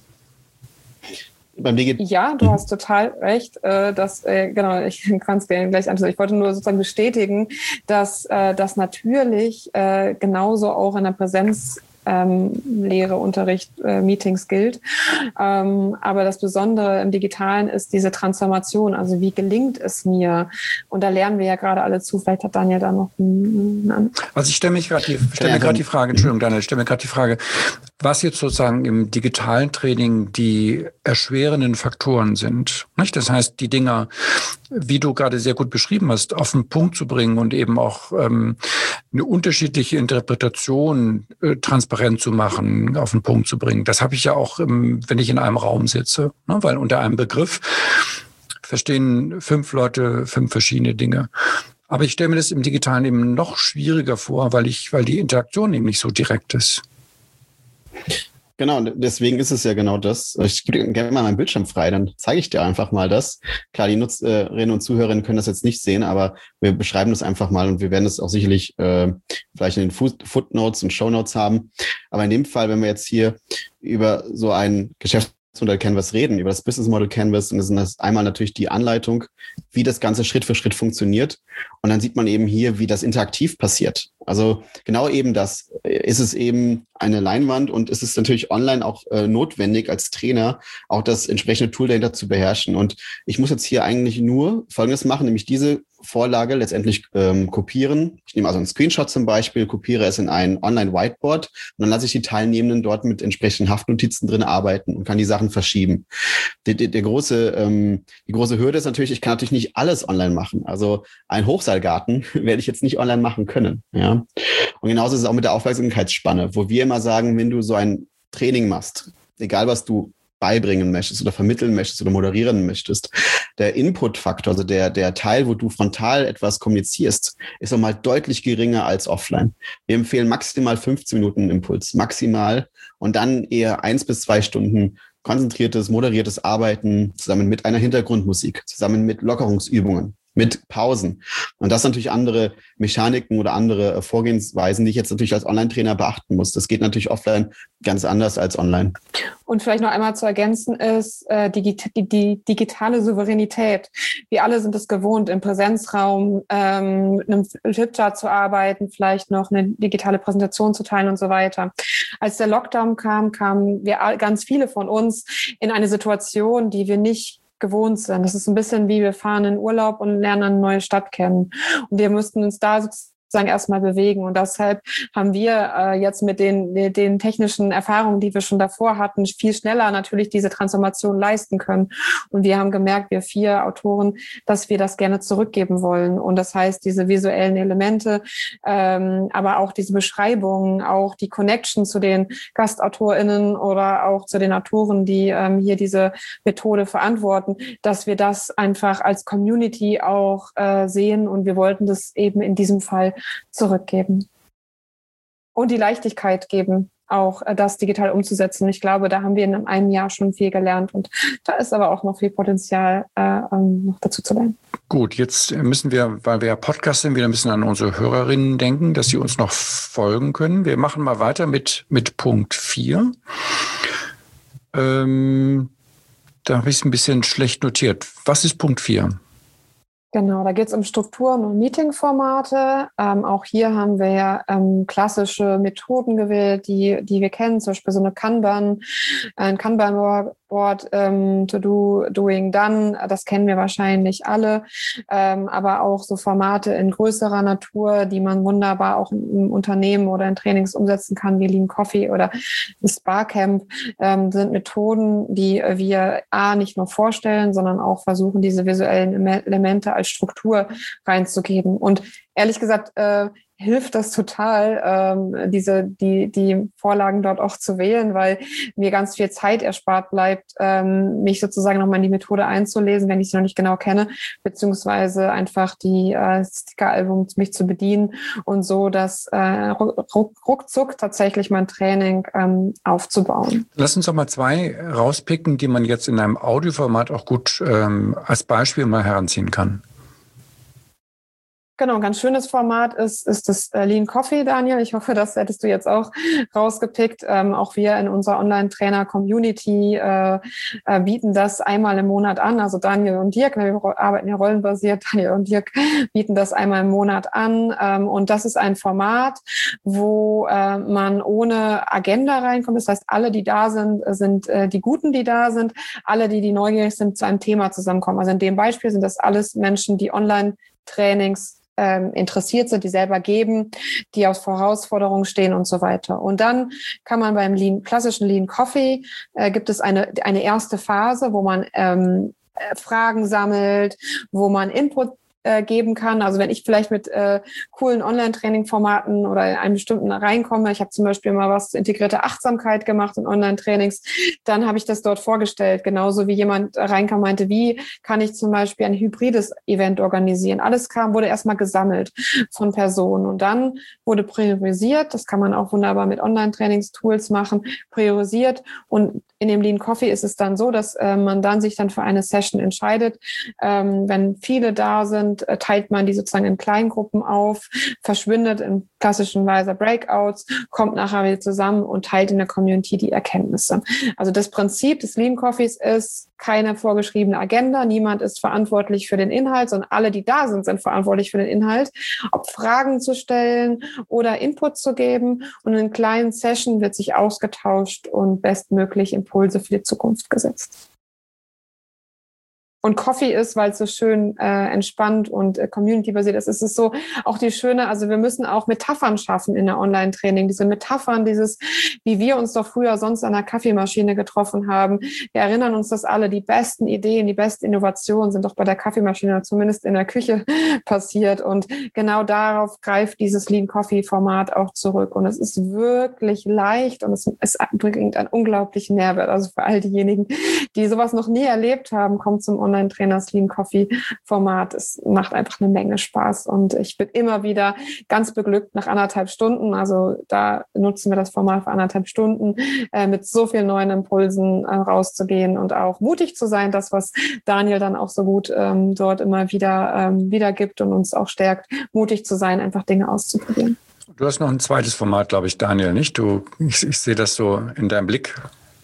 Ja, du hast total recht. Genau, ich kann es dir gleich anschauen. Ich wollte nur sozusagen bestätigen, dass das natürlich genauso auch in der Präsenz Lehre, Unterricht, Meetings gilt. Aber das Besondere im Digitalen ist diese Transformation. Also wie gelingt es mir? Und da lernen wir ja gerade alle zu. Vielleicht hat Daniel da noch einen. Also ich stelle mir gerade die Frage, was jetzt sozusagen im digitalen Training die erschwerenden Faktoren sind. Nicht? Das heißt, die Dinger, wie du gerade sehr gut beschrieben hast, auf den Punkt zu bringen und eben auch eine unterschiedliche Interpretation transparent zu machen, auf den Punkt zu bringen. Das habe ich ja auch, wenn ich in einem Raum sitze, ne? Weil unter einem Begriff verstehen 5 Leute 5 verschiedene Dinge. Aber ich stelle mir das im Digitalen eben noch schwieriger vor, weil die Interaktion eben nicht so direkt ist. Genau, deswegen ist es ja genau das. Ich gebe gerne mal meinen Bildschirm frei, dann zeige ich dir einfach mal das. Klar, die Nutzerinnen und Zuhörerinnen können das jetzt nicht sehen, aber wir beschreiben das einfach mal und wir werden es auch sicherlich vielleicht in den Footnotes und Shownotes haben. Aber in dem Fall, wenn wir jetzt hier über so ein Geschäftsmodell Canvas reden, über das Business Model Canvas, und das ist einmal natürlich die Anleitung, wie das Ganze Schritt für Schritt funktioniert. Und dann sieht man eben hier, wie das interaktiv passiert. Also genau eben das ist es eben eine Leinwand und es ist natürlich online auch notwendig als Trainer auch das entsprechende Tool dahinter zu beherrschen. Und ich muss jetzt hier eigentlich nur Folgendes machen, nämlich diese Vorlage letztendlich kopieren. Ich nehme also einen Screenshot zum Beispiel, kopiere es in ein Online-Whiteboard und dann lasse ich die Teilnehmenden dort mit entsprechenden Haftnotizen drin arbeiten und kann die Sachen verschieben. Die große Hürde ist natürlich, ich kann natürlich nicht alles online machen. Also ein Hochseilgarten werde ich jetzt nicht online machen können. Ja? Und genauso ist es auch mit der Aufmerksamkeitsspanne, wo wir immer sagen, wenn du so ein Training machst, egal was du beibringen möchtest oder vermitteln möchtest oder moderieren möchtest, der Input-Faktor, also der Teil, wo du frontal etwas kommunizierst, ist nochmal deutlich geringer als offline. Wir empfehlen maximal 15 Minuten Impuls, maximal, und dann eher 1 bis 2 Stunden konzentriertes, moderiertes Arbeiten zusammen mit einer Hintergrundmusik, zusammen mit Lockerungsübungen, mit Pausen. Und das sind natürlich andere Mechaniken oder andere Vorgehensweisen, die ich jetzt natürlich als Online-Trainer beachten muss. Das geht natürlich offline ganz anders als online. Und vielleicht noch einmal zu ergänzen ist die digitale Souveränität. Wir alle sind es gewohnt, im Präsenzraum mit einem Flipchart zu arbeiten, vielleicht noch eine digitale Präsentation zu teilen und so weiter. Als der Lockdown kam, kamen wir ganz viele von uns in eine Situation, die wir nicht gewohnt sind. Das ist ein bisschen wie wir fahren in Urlaub und lernen eine neue Stadt kennen. Und wir mussten uns da sozusagen erstmal bewegen. Und deshalb haben wir jetzt mit den technischen Erfahrungen, die wir schon davor hatten, viel schneller natürlich diese Transformation leisten können. Und wir haben gemerkt, wir 4 Autoren, dass wir das gerne zurückgeben wollen. Und das heißt, diese visuellen Elemente, aber auch diese Beschreibungen, auch die Connection zu den GastautorInnen oder auch zu den Autoren, die hier diese Methode verantworten, dass wir das einfach als Community auch sehen. Und wir wollten das eben in diesem Fall zurückgeben und die Leichtigkeit geben, auch das digital umzusetzen. Ich glaube, da haben wir in einem Jahr schon viel gelernt und da ist aber auch noch viel Potenzial, noch dazu zu lernen. Gut, jetzt müssen wir, weil wir ja Podcast sind, wieder ein bisschen an unsere Hörerinnen denken, dass sie uns noch folgen können. Wir machen mal weiter mit Punkt 4. Da habe ich es ein bisschen schlecht notiert. Was ist Punkt 4? Genau, da geht es um Strukturen und Meetingformate. Auch hier haben wir ja klassische Methoden gewählt, die wir kennen, zum Beispiel so ein Kanban-Workbook Whiteboard, To Do, Doing Done, das kennen wir wahrscheinlich alle, aber auch so Formate in größerer Natur, die man wunderbar auch im Unternehmen oder in Trainings umsetzen kann, wie Lean Coffee oder das Barcamp, sind Methoden, die wir nicht nur vorstellen, sondern auch versuchen, diese visuellen Elemente als Struktur reinzugeben. Und ehrlich gesagt, hilft das total, die Vorlagen dort auch zu wählen, weil mir ganz viel Zeit erspart bleibt, mich sozusagen nochmal in die Methode einzulesen, wenn ich sie noch nicht genau kenne, beziehungsweise einfach die Sticker-Album mich zu bedienen und so das ruckzuck tatsächlich mein Training aufzubauen. Lass uns doch mal 2 rauspicken, die man jetzt in einem Audioformat auch gut als Beispiel mal heranziehen kann. Genau, ein ganz schönes Format ist das Lean Coffee, Daniel. Ich hoffe, das hättest du jetzt auch rausgepickt. Auch wir in unserer Online-Trainer-Community bieten das einmal im Monat an. Also Daniel und Dirk, wir arbeiten ja rollenbasiert, Daniel und Dirk bieten das einmal im Monat an. Und das ist ein Format, wo man ohne Agenda reinkommt. Das heißt, alle, die da sind, sind die Guten, die da sind. Alle, die neugierig sind, zu einem Thema zusammenkommen. Also in dem Beispiel sind das alles Menschen, die Online-Trainings interessiert sind, die selber geben, die aus Herausforderungen stehen und so weiter. Und dann kann man beim klassischen Lean Coffee, gibt es eine erste Phase, wo man Fragen sammelt, wo man Input geben kann. Also wenn ich vielleicht mit coolen Online-Training-Formaten oder in einem bestimmten reinkomme, ich habe zum Beispiel mal was zur integrierter Achtsamkeit gemacht in Online-Trainings, dann habe ich das dort vorgestellt. Genauso wie jemand reinkam, meinte, wie kann ich zum Beispiel ein hybrides Event organisieren? Alles wurde erstmal gesammelt von Personen und dann wurde priorisiert. Das kann man auch wunderbar mit Online-Trainings-Tools machen, priorisiert. Und in dem Lean Coffee ist es dann so, dass man dann sich dann für eine Session entscheidet. Wenn viele da sind, teilt man die sozusagen in Kleingruppen auf, verschwindet in klassischen Weise Breakouts, kommt nachher wieder zusammen und teilt in der Community die Erkenntnisse. Also das Prinzip des Lean Coffees ist keine vorgeschriebene Agenda. Niemand ist verantwortlich für den Inhalt, sondern alle, die da sind, sind verantwortlich für den Inhalt. Ob Fragen zu stellen oder Input zu geben. Und in kleinen Sessions wird sich ausgetauscht und bestmöglich Impulse für die Zukunft gesetzt. Und Coffee ist, weil es so schön entspannt und community-basiert ist, ist es so auch die schöne, also wir müssen auch Metaphern schaffen in der Online-Training. Diese Metaphern, wie wir uns doch früher sonst an der Kaffeemaschine getroffen haben. Wir erinnern uns, dass alle die besten Ideen, die besten Innovationen sind doch bei der Kaffeemaschine, zumindest in der Küche passiert. Und genau darauf greift dieses Lean Coffee-Format auch zurück. Und es ist wirklich leicht und es bringt einen unglaublichen Mehrwert. Also für all diejenigen, die sowas noch nie erlebt haben, kommt zum Online-Trainers Lean Coffee Format. Es macht einfach eine Menge Spaß und ich bin immer wieder ganz beglückt nach 1,5 Stunden. Also da nutzen wir das Format für 1,5 Stunden, mit so vielen neuen Impulsen rauszugehen und auch mutig zu sein. Das, was Daniel dann auch so gut dort immer wieder gibt und uns auch stärkt, mutig zu sein, einfach Dinge auszuprobieren. Du hast noch ein zweites Format, glaube ich, Daniel, nicht? Ich sehe das so in deinem Blick.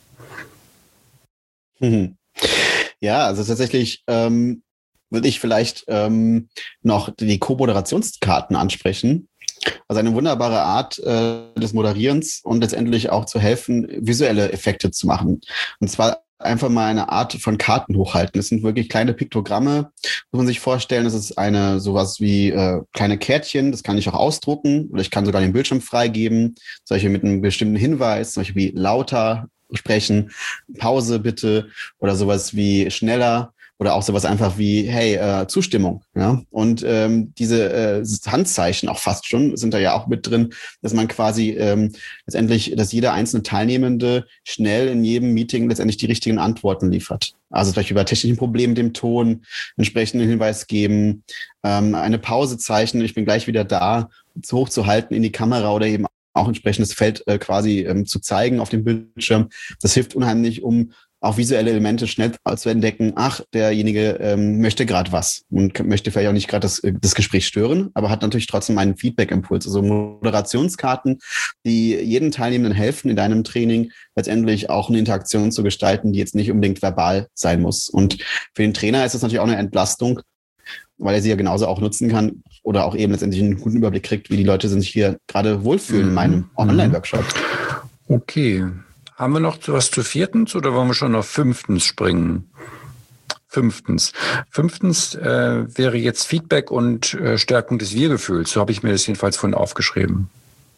Ja, also tatsächlich würde ich vielleicht noch die Co-Moderationskarten ansprechen. Also eine wunderbare Art des Moderierens und letztendlich auch zu helfen, visuelle Effekte zu machen. Und zwar einfach mal eine Art von Karten hochhalten. Das sind wirklich kleine Piktogramme, muss man sich vorstellen. Das ist sowas wie kleine Kärtchen, das kann ich auch ausdrucken oder ich kann sogar den Bildschirm freigeben, solche mit einem bestimmten Hinweis, zum Beispiel wie lauter sprechen, Pause bitte oder sowas wie schneller oder auch sowas einfach wie, hey, Zustimmung. Ja? Und diese Handzeichen auch fast schon sind da ja auch mit drin, dass man quasi letztendlich, dass jeder einzelne Teilnehmende schnell in jedem Meeting letztendlich die richtigen Antworten liefert. Also vielleicht über technischen Probleme dem Ton entsprechenden Hinweis geben, eine Pause zeichnen, ich bin gleich wieder da, hochzuhalten in die Kamera oder eben auch entsprechendes Feld quasi zu zeigen auf dem Bildschirm. Das hilft unheimlich, um auch visuelle Elemente schnell zu entdecken. Ach, derjenige möchte gerade was und möchte vielleicht auch nicht gerade das Gespräch stören, aber hat natürlich trotzdem einen Feedback-Impuls. Also Moderationskarten, die jedem Teilnehmenden helfen in deinem Training, letztendlich auch eine Interaktion zu gestalten, die jetzt nicht unbedingt verbal sein muss. Und für den Trainer ist das natürlich auch eine Entlastung, weil er sie ja genauso auch nutzen kann oder auch eben letztendlich einen guten Überblick kriegt, wie die Leute sich hier gerade wohlfühlen in meinem Online-Workshop. Okay. Haben wir noch was zu viertens oder wollen wir schon auf fünftens springen? Fünftens wäre jetzt Feedback und Stärkung des Wir-Gefühls. So habe ich mir das jedenfalls vorhin aufgeschrieben.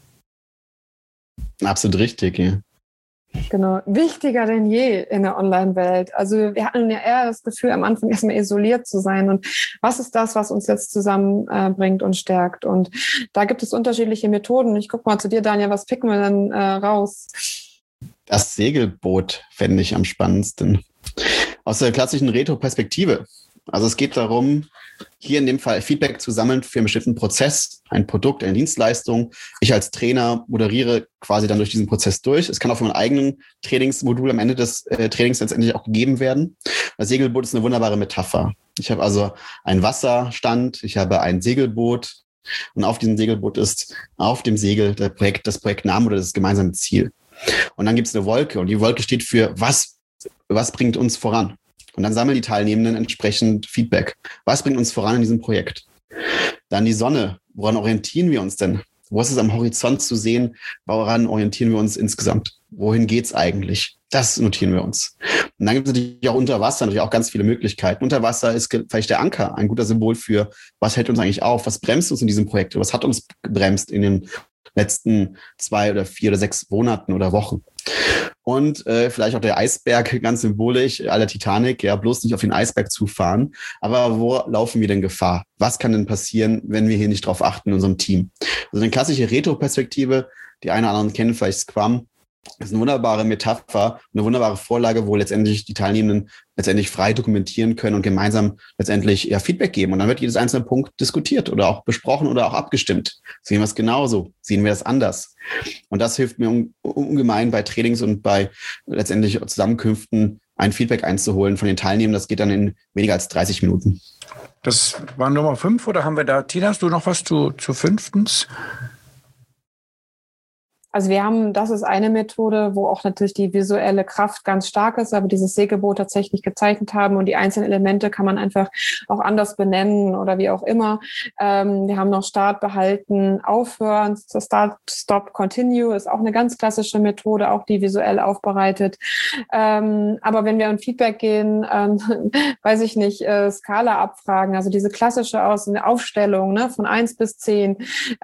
Absolut richtig, ja. Genau, wichtiger denn je in der Online-Welt. Also wir hatten ja eher das Gefühl, am Anfang erstmal isoliert zu sein. Und was ist das, was uns jetzt zusammenbringt und stärkt? Und da gibt es unterschiedliche Methoden. Ich gucke mal zu dir, Daniel, was picken wir denn raus? Das Segelboot fände ich am spannendsten. Aus der klassischen Retro-Perspektive. Also es geht darum, hier in dem Fall Feedback zu sammeln für einen bestimmten Prozess, ein Produkt, eine Dienstleistung. Ich als Trainer moderiere quasi dann durch diesen Prozess durch. Es kann auch von meinem eigenen Trainingsmodul am Ende des Trainings letztendlich auch gegeben werden. Das Segelboot ist eine wunderbare Metapher. Ich habe also einen Wasserstand, ich habe ein Segelboot und auf diesem Segelboot ist auf dem Segel das Projektname oder das gemeinsame Ziel. Und dann gibt es eine Wolke und die Wolke steht für was bringt uns voran? Und dann sammeln die Teilnehmenden entsprechend Feedback. Was bringt uns voran in diesem Projekt? Dann die Sonne. Woran orientieren wir uns denn? Wo ist es am Horizont zu sehen? Woran orientieren wir uns insgesamt? Wohin geht's eigentlich? Das notieren wir uns. Und dann gibt es natürlich auch unter Wasser natürlich auch ganz viele Möglichkeiten. Unter Wasser ist vielleicht der Anker ein guter Symbol für, was hält uns eigentlich auf? Was bremst uns in diesem Projekt? Was hat uns gebremst in den letzten 2 oder 4 oder 6 Monaten oder Wochen? Und vielleicht auch der Eisberg, ganz symbolisch, à la Titanic, ja, bloß nicht auf den Eisberg zufahren. Aber wo laufen wir denn Gefahr? Was kann denn passieren, wenn wir hier nicht drauf achten in unserem Team? Also eine klassische Retro-Perspektive, die einen oder anderen kennen vielleicht Scrum, ist eine wunderbare Metapher, eine wunderbare Vorlage, wo letztendlich die Teilnehmenden letztendlich frei dokumentieren können und gemeinsam letztendlich Feedback geben. Und dann wird jedes einzelne Punkt diskutiert oder auch besprochen oder auch abgestimmt. Sehen wir es genauso? Sehen wir das anders? Und das hilft mir ungemein bei Trainings und bei letztendlich Zusammenkünften ein Feedback einzuholen von den Teilnehmern. Das geht dann in weniger als 30 Minuten. Das war Nummer 5 oder haben wir da, Tina, hast du noch was zu fünftens? Also das ist eine Methode, wo auch natürlich die visuelle Kraft ganz stark ist, aber dieses Segelboot tatsächlich gezeichnet haben und die einzelnen Elemente kann man einfach auch anders benennen oder wie auch immer. Wir haben noch Start, Behalten, Aufhören, Start, Stop, Continue ist auch eine ganz klassische Methode, auch die visuell aufbereitet. Aber wenn wir an Feedback gehen, weiß ich nicht, Skala abfragen, also diese klassische Aufstellung, ne, von 1 bis 10,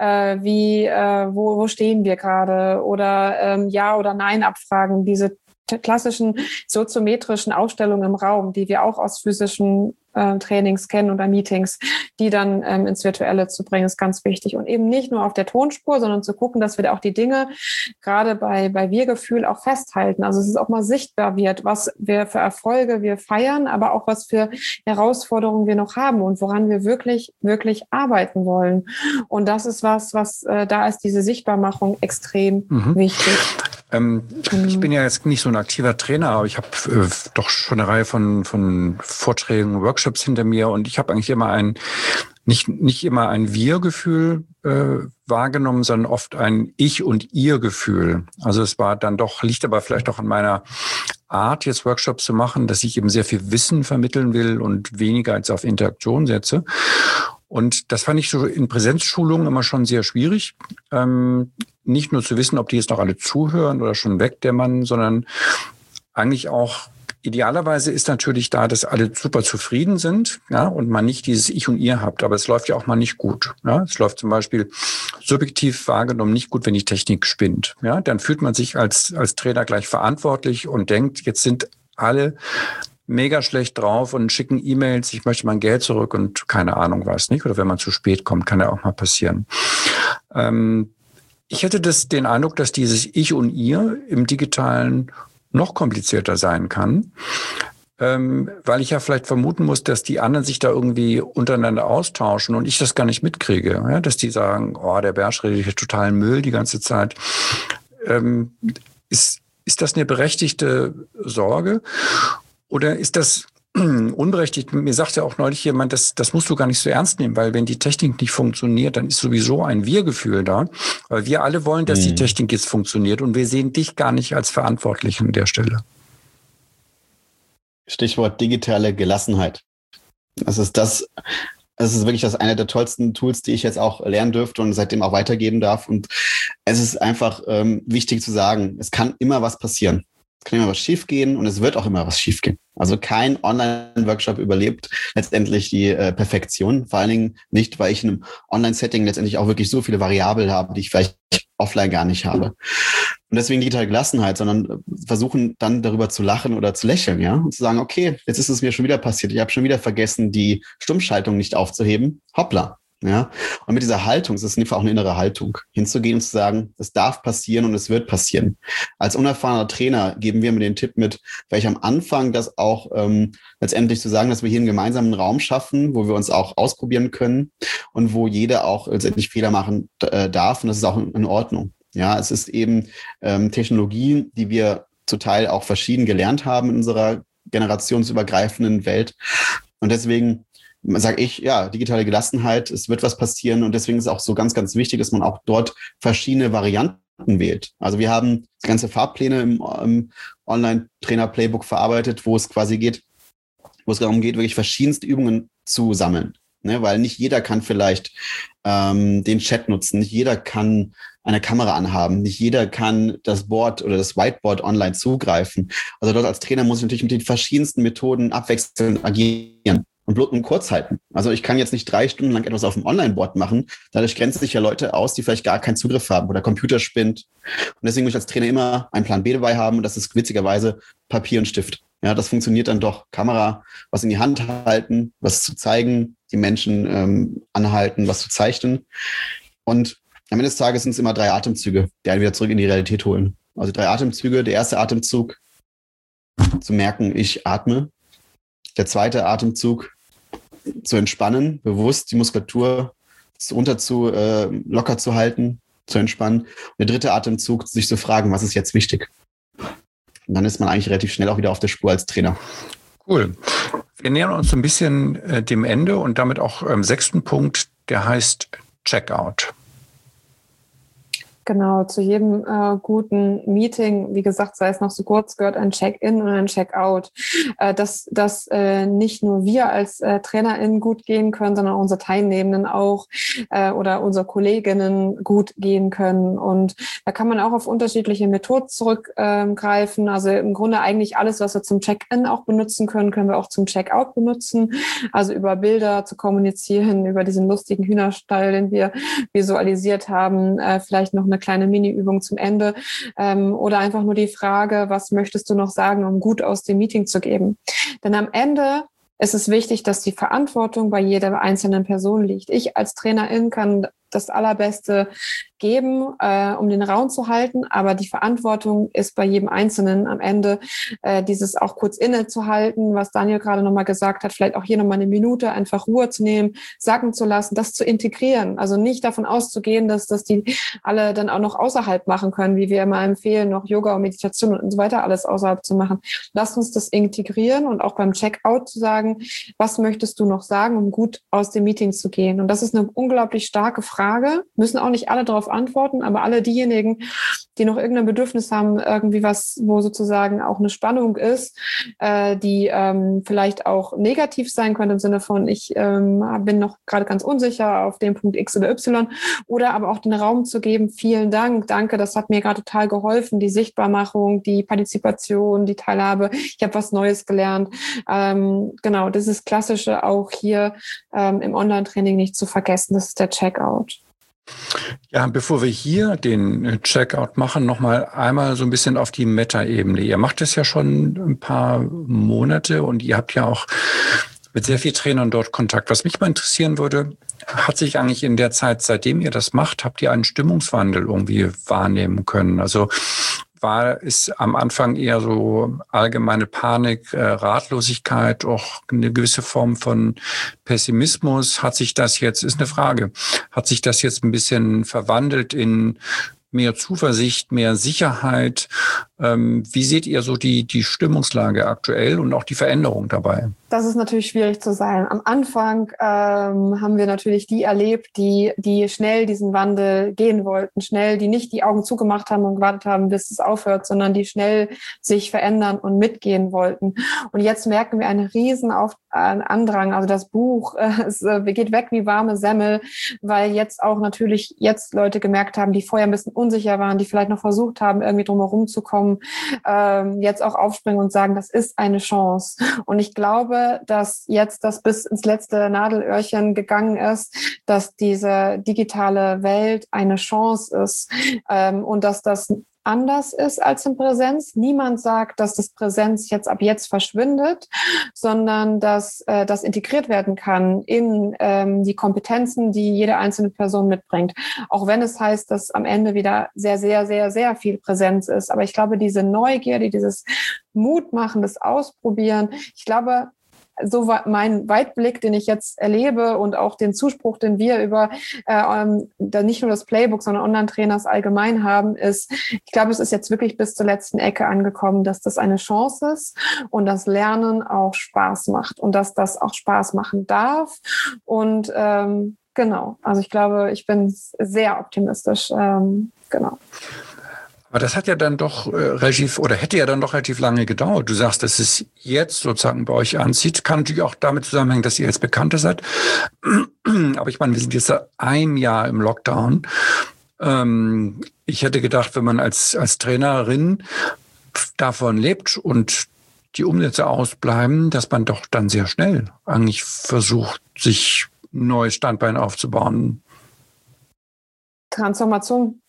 wo stehen wir gerade? Oder Ja oder Nein abfragen, diese klassischen soziometrischen Ausstellungen im Raum, die wir auch aus physischen Trainings kennen oder Meetings, die dann ins Virtuelle zu bringen, ist ganz wichtig. Und eben nicht nur auf der Tonspur, sondern zu gucken, dass wir da auch die Dinge gerade bei Wir-Gefühl auch festhalten. Also dass es auch mal sichtbar wird, was wir für Erfolge wir feiern, aber auch was für Herausforderungen wir noch haben und woran wir wirklich, wirklich arbeiten wollen. Und das ist was da ist diese Sichtbarmachung extrem wichtig. Ich bin ja jetzt nicht so ein aktiver Trainer, aber ich habe doch schon eine Reihe von Vorträgen, Workshops hinter mir und ich habe eigentlich immer nicht immer ein Wir-Gefühl wahrgenommen, sondern oft ein Ich- und Ihr-Gefühl. Also es war dann doch, liegt aber vielleicht auch an meiner Art, jetzt Workshops zu machen, dass ich eben sehr viel Wissen vermitteln will und weniger als auf Interaktion setze. Und das fand ich so in Präsenzschulungen immer schon sehr schwierig. Nicht nur zu wissen, ob die jetzt noch alle zuhören oder schon wegdämmern, sondern eigentlich auch idealerweise ist natürlich da, dass alle super zufrieden sind, ja, und man nicht dieses Ich und Ihr habt. Aber es läuft ja auch mal nicht gut. Ja. Es läuft zum Beispiel subjektiv wahrgenommen nicht gut, wenn die Technik spinnt. Ja. Dann fühlt man sich als Trainer gleich verantwortlich und denkt, jetzt sind alle mega schlecht drauf und schicken E-Mails, ich möchte mein Geld zurück und keine Ahnung was, nicht? Oder wenn man zu spät kommt, kann ja auch mal passieren. Ich hätte den Eindruck, dass dieses Ich und Ihr im Digitalen noch komplizierter sein kann, weil ich ja vielleicht vermuten muss, dass die anderen sich da irgendwie untereinander austauschen und ich das gar nicht mitkriege. Ja? Dass die sagen, oh, der Bersch redet hier totalen Müll die ganze Zeit. Ist das eine berechtigte Sorge? Oder ist das unberechtigt? Mir sagt ja auch neulich jemand, das musst du gar nicht so ernst nehmen, weil wenn die Technik nicht funktioniert, dann ist sowieso ein Wir-Gefühl da. Weil wir alle wollen, dass die Technik jetzt funktioniert und wir sehen dich gar nicht als Verantwortlichen an der Stelle. Stichwort digitale Gelassenheit. Das ist wirklich eine der tollsten Tools, die ich jetzt auch lernen dürfte und seitdem auch weitergeben darf. Und es ist einfach wichtig zu sagen, es kann immer was passieren. Es kann immer was schiefgehen und es wird auch immer was schiefgehen. Also kein Online-Workshop überlebt letztendlich die Perfektion. Vor allen Dingen nicht, weil ich in einem Online-Setting letztendlich auch wirklich so viele Variablen habe, die ich vielleicht offline gar nicht habe. Und deswegen digitale Gelassenheit, sondern versuchen dann darüber zu lachen oder zu lächeln, ja, und zu sagen, okay, jetzt ist es mir schon wieder passiert. Ich habe schon wieder vergessen, die Stummschaltung nicht aufzuheben. Hoppla. Ja, und mit dieser Haltung, es ist in dem Fall auch eine innere Haltung, hinzugehen und zu sagen, es darf passieren und es wird passieren. Als unerfahrener Trainer geben wir mir den Tipp mit, vielleicht am Anfang das auch letztendlich zu sagen, dass wir hier einen gemeinsamen Raum schaffen, wo wir uns auch ausprobieren können und wo jeder auch letztendlich Fehler machen darf und das ist auch in Ordnung. Ja, es ist eben Technologie, die wir zum Teil auch verschieden gelernt haben in unserer generationsübergreifenden Welt und deswegen sage ich, ja, digitale Gelassenheit, es wird was passieren und deswegen ist es auch so ganz, ganz wichtig, dass man auch dort verschiedene Varianten wählt. Also wir haben ganze Fahrpläne im Online-Trainer-Playbook verarbeitet, wo es quasi geht, wo es darum geht, wirklich verschiedenste Übungen zu sammeln. Ne? Weil nicht jeder kann vielleicht den Chat nutzen, nicht jeder kann eine Kamera anhaben, nicht jeder kann das Board oder das Whiteboard online zugreifen. Also dort als Trainer muss ich natürlich mit den verschiedensten Methoden abwechselnd agieren. Und kurz halten. Also ich kann jetzt nicht 3 Stunden lang etwas auf dem Online-Board machen. Dadurch grenzen sich ja Leute aus, die vielleicht gar keinen Zugriff haben, wo der Computer spinnt. Und deswegen muss ich als Trainer immer einen Plan B dabei haben und das ist witzigerweise Papier und Stift. Ja, das funktioniert dann doch. Kamera, was in die Hand halten, was zu zeigen, die Menschen anhalten, was zu zeichnen. Und am Ende des Tages sind es immer 3 Atemzüge, die einen wieder zurück in die Realität holen. Also 3 Atemzüge. Der erste Atemzug, zu merken, ich atme. Der zweite Atemzug, zu entspannen, bewusst die Muskulatur locker zu halten, zu entspannen. Und der dritte Atemzug, sich zu fragen, was ist jetzt wichtig? Und dann ist man eigentlich relativ schnell auch wieder auf der Spur als Trainer. Cool. Wir nähern uns so ein bisschen dem Ende und damit auch 6. Punkt, der heißt Checkout. Genau, zu jedem guten Meeting, wie gesagt, sei es noch so kurz, gehört ein Check-in und ein Check-out. Dass nicht nur wir als TrainerInnen gut gehen können, sondern auch unsere Teilnehmenden auch oder unsere Kolleginnen gut gehen können. Und da kann man auch auf unterschiedliche Methoden zurückgreifen. Also im Grunde eigentlich alles, was wir zum Check-in auch benutzen können, können wir auch zum Check-out benutzen. Also über Bilder zu kommunizieren, über diesen lustigen Hühnerstall, den wir visualisiert haben, vielleicht noch eine kleine Mini-Übung zum Ende oder einfach nur die Frage, was möchtest du noch sagen, um gut aus dem Meeting zu geben? Denn am Ende ist es wichtig, dass die Verantwortung bei jeder einzelnen Person liegt. Ich als Trainerin kann das Allerbeste geben, um den Raum zu halten, aber die Verantwortung ist bei jedem Einzelnen am Ende, dieses auch kurz innezuhalten, was Daniel gerade nochmal gesagt hat, vielleicht auch hier nochmal eine Minute einfach Ruhe zu nehmen, sacken zu lassen, das zu integrieren, also nicht davon auszugehen, dass die alle dann auch noch außerhalb machen können, wie wir immer empfehlen, noch Yoga und Meditation und so weiter alles außerhalb zu machen. Lasst uns das integrieren und auch beim Checkout zu sagen, was möchtest du noch sagen, um gut aus dem Meeting zu gehen? Und das ist eine unglaublich starke Frage, müssen auch nicht alle darauf antworten, aber alle diejenigen, die noch irgendein Bedürfnis haben, irgendwie was, wo sozusagen auch eine Spannung ist, die vielleicht auch negativ sein könnte im Sinne von, ich bin noch gerade ganz unsicher auf dem Punkt X oder Y, oder aber auch den Raum zu geben, vielen Dank, danke, das hat mir gerade total geholfen, die Sichtbarmachung, die Partizipation, die Teilhabe, ich habe was Neues gelernt. Genau, das ist Klassische auch hier im Online-Training nicht zu vergessen, das ist der Checkout. Ja, bevor wir hier den Checkout machen, nochmal einmal so ein bisschen auf die Meta-Ebene. Ihr macht es ja schon ein paar Monate und ihr habt ja auch mit sehr vielen Trainern dort Kontakt. Was mich mal interessieren würde, hat sich eigentlich in der Zeit, seitdem ihr das macht, habt ihr einen Stimmungswandel irgendwie wahrnehmen können? Also war es am Anfang eher so allgemeine Panik, Ratlosigkeit, auch eine gewisse Form von Pessimismus? Hat sich das jetzt, ist eine Frage, hat sich das jetzt ein bisschen verwandelt in mehr Zuversicht, mehr Sicherheit? Wie seht ihr so die Stimmungslage aktuell und auch die Veränderung dabei? Das ist natürlich schwierig zu sein. Am Anfang haben wir natürlich die erlebt, die schnell diesen Wandel gehen wollten, schnell, die nicht die Augen zugemacht haben und gewartet haben, bis es aufhört, sondern die schnell sich verändern und mitgehen wollten. Und jetzt merken wir einen riesen Andrang. Also das Buch, es geht weg wie warme Semmel, weil jetzt auch natürlich Leute gemerkt haben, die vorher ein bisschen unsicher waren, die vielleicht noch versucht haben, irgendwie drumherum zu kommen, jetzt auch aufspringen und sagen, das ist eine Chance. Und ich glaube, dass jetzt das bis ins letzte Nadelöhrchen gegangen ist, dass diese digitale Welt eine Chance ist und dass das anders ist als in Präsenz. Niemand sagt, dass das Präsenz jetzt ab jetzt verschwindet, sondern dass das integriert werden kann in die Kompetenzen, die jede einzelne Person mitbringt. Auch wenn es heißt, dass am Ende wieder sehr, sehr, sehr, sehr viel Präsenz ist. Aber ich glaube, diese Neugierde, dieses Mutmachen, das Ausprobieren, ich glaube, so mein Weitblick, den ich jetzt erlebe und auch den Zuspruch, den wir über nicht nur das Playbook, sondern Online-Trainers allgemein haben, ist, ich glaube, es ist jetzt wirklich bis zur letzten Ecke angekommen, dass das eine Chance ist und das Lernen auch Spaß macht und dass das auch Spaß machen darf. Und genau, also ich glaube, ich bin sehr optimistisch. Genau. Aber das hat ja dann doch hätte ja dann doch relativ lange gedauert. Du sagst, dass es jetzt sozusagen bei euch anzieht. Kann natürlich auch damit zusammenhängen, dass ihr jetzt bekannter seid. Aber ich meine, wir sind jetzt seit einem Jahr im Lockdown. Ich hätte gedacht, wenn man als Trainerin davon lebt und die Umsätze ausbleiben, dass man doch dann sehr schnell eigentlich versucht, sich ein neues Standbein aufzubauen. Transformation.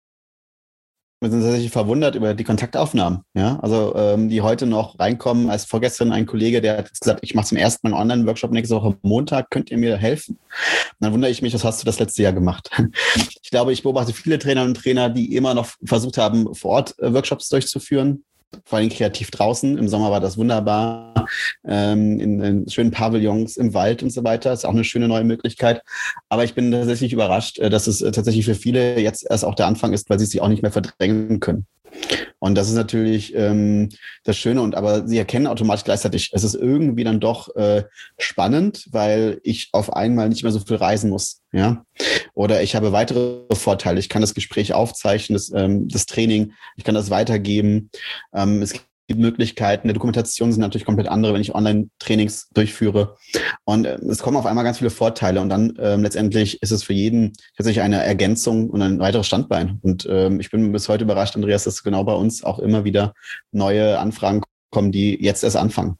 Wir sind tatsächlich verwundert über die Kontaktaufnahmen, ja, also die heute noch reinkommen. Als vorgestern ein Kollege, der hat gesagt, ich mache zum ersten Mal einen Online-Workshop nächste Woche Montag, könnt ihr mir helfen? Und dann wundere ich mich, was hast du das letzte Jahr gemacht? Ich glaube, ich beobachte viele Trainerinnen und Trainer, die immer noch versucht haben, vor Ort Workshops durchzuführen. Vor allem kreativ draußen. Im Sommer war das wunderbar, in schönen Pavillons im Wald und so weiter. Das ist auch eine schöne neue Möglichkeit. Aber ich bin tatsächlich überrascht, dass es tatsächlich für viele jetzt erst auch der Anfang ist, weil sie sich auch nicht mehr verdrängen können. Und das ist natürlich das Schöne. Aber sie erkennen automatisch gleichzeitig, es ist irgendwie dann doch spannend, weil ich auf einmal nicht mehr so viel reisen muss. Ja? Oder ich habe weitere Vorteile. Ich kann das Gespräch aufzeichnen, das Training, ich kann das weitergeben. Es gibt Möglichkeiten. Der Dokumentation sind natürlich komplett andere, wenn ich Online-Trainings durchführe. Und es kommen auf einmal ganz viele Vorteile. Und dann letztendlich ist es für jeden tatsächlich eine Ergänzung und ein weiteres Standbein. Und ich bin bis heute überrascht, Andreas, dass genau bei uns auch immer wieder neue Anfragen kommen, die jetzt erst anfangen.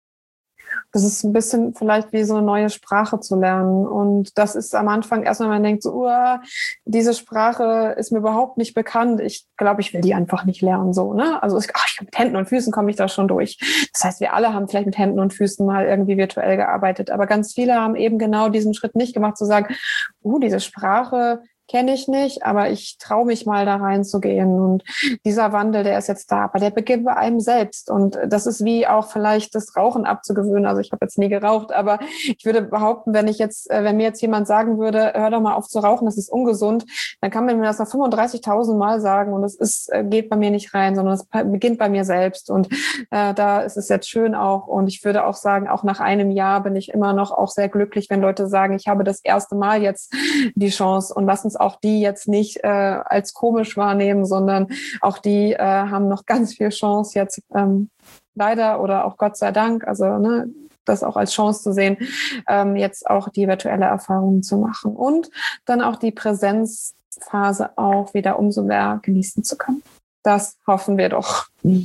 Das ist ein bisschen vielleicht wie so eine neue Sprache zu lernen. Und das ist am Anfang erstmal, man denkt so, diese Sprache ist mir überhaupt nicht bekannt. Ich glaube, ich will die einfach nicht lernen, so, ne? Also mit Händen und Füßen komme ich da schon durch. Das heißt, wir alle haben vielleicht mit Händen und Füßen mal irgendwie virtuell gearbeitet. Aber ganz viele haben eben genau diesen Schritt nicht gemacht, zu sagen, diese Sprache kenne ich nicht, aber ich traue mich mal da reinzugehen. Und dieser Wandel, der ist jetzt da, aber der beginnt bei einem selbst. Und das ist wie auch vielleicht das Rauchen abzugewöhnen. Also ich habe jetzt nie geraucht, aber ich würde behaupten, wenn mir jetzt jemand sagen würde, hör doch mal auf zu rauchen, das ist ungesund, dann kann man mir das noch 35.000 Mal sagen und es geht bei mir nicht rein, sondern es beginnt bei mir selbst. Und da ist es jetzt schön auch. Und ich würde auch sagen, auch nach einem Jahr bin ich immer noch auch sehr glücklich, wenn Leute sagen, ich habe das erste Mal jetzt die Chance und lass uns auch die jetzt nicht als komisch wahrnehmen, sondern auch die haben noch ganz viel Chance jetzt leider oder auch Gott sei Dank, also das auch als Chance zu sehen, jetzt auch die virtuelle Erfahrung zu machen und dann auch die Präsenzphase auch wieder umso mehr genießen zu können. Das hoffen wir doch.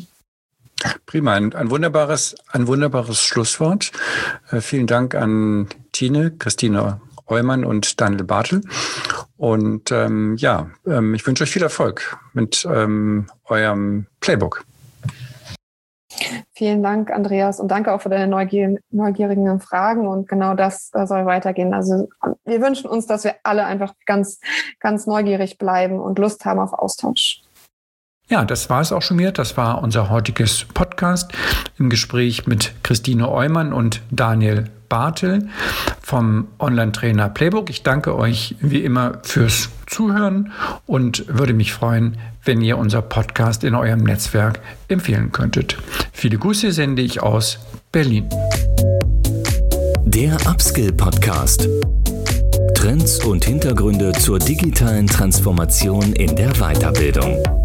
Prima, ein wunderbares Schlusswort. Vielen Dank an Tine, Christine Eumann und Daniel Bartel. Und ich wünsche euch viel Erfolg mit eurem Playbook. Vielen Dank, Andreas, und danke auch für deine neugierigen Fragen. Und genau das soll weitergehen. Also wir wünschen uns, dass wir alle einfach ganz, ganz neugierig bleiben und Lust haben auf Austausch. Ja, das war es auch schon wieder. Das war unser heutiges Podcast im Gespräch mit Christine Eumann und Daniel Bartel vom Online-Trainer Playbook. Ich danke euch wie immer fürs Zuhören und würde mich freuen, wenn ihr unser Podcast in eurem Netzwerk empfehlen könntet. Viele Grüße sende ich aus Berlin. Der Upskill Podcast. Trends und Hintergründe zur digitalen Transformation in der Weiterbildung.